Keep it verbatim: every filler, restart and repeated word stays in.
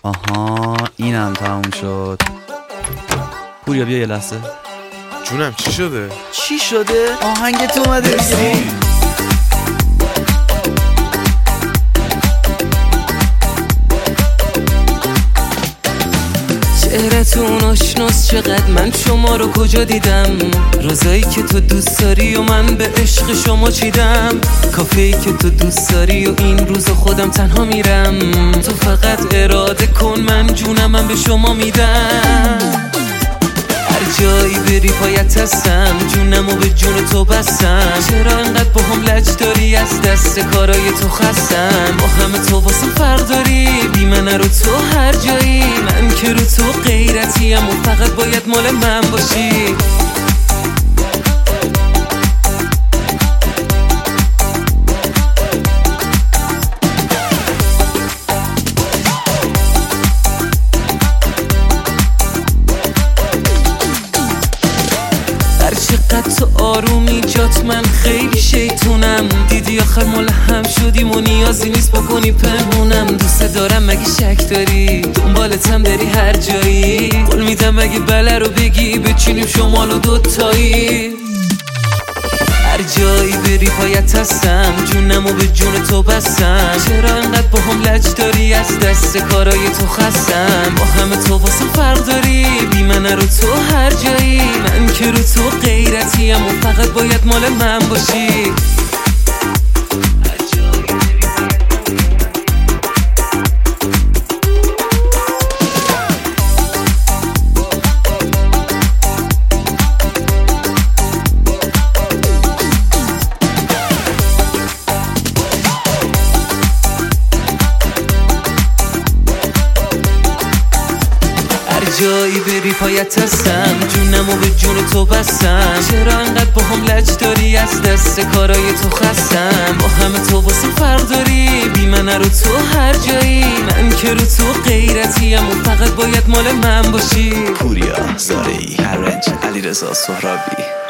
آها اینم تموم شد. پوریا بیا یه لحظه. جونم چی شده؟ چی شده؟ آهنگت اومده دیگه. چهرتون آشناس چقدر من شما رو کجا دیدم، رازایی که تو دوست داری و من به عشق شما چیدم، کافه‌ای که تو دوست داری و این روز خودم تنها میرم، تو فقط اراده کن من جونم من به شما میدم، هر جایی بری پایت هستم، جونم و به جون تو بستم، چرا انقدر با هم لج داری از دست کارای تو خستم، با همه تو واسه فرق داری بی من رو تو هر جایی، من که رو تو غیرتیم و فقط باید مال من باشی. چقدر تو آرومی جات من خیلی شیطونم، دیدی آخر ملهم شدیم و نیازی نیست بکنی پنهونم، دوست دارم مگه شک داری دنبالتم بری هر جایی، قول میدم مگه بله رو بگی بچینیم شمال و دوتایی، هر جایی بری پایت هستم، جونم و به جون تو بستم، چرا انقدر با هم لج داری از دست کارای تو خستم، با همه تو واسه فرق داری بی من رو تو هر جایی، من که رو تو غیرتیم و فقط باید مال من باشی. جایی بری پایت هستم، جونم و به جون تو بستم، چرا انقدر با هم لج داری از دست کارای تو خستم، با همه تو واسه فرق داری بی من رو تو هر جایی، من که رو تو غیرتیم و فقط باید مال من باشی. پوریا زارعی، هرنج، علیرضا سهرابی.